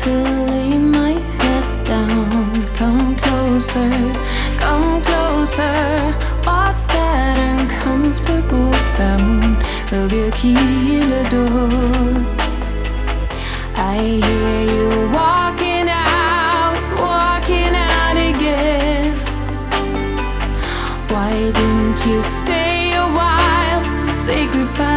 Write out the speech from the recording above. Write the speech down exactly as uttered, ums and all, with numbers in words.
to lay my head down. Come closer, come closer. What's that uncomfortable sound of your key in the door? I hear you walking out, walking out again. Why didn't you stay a while to say goodbye?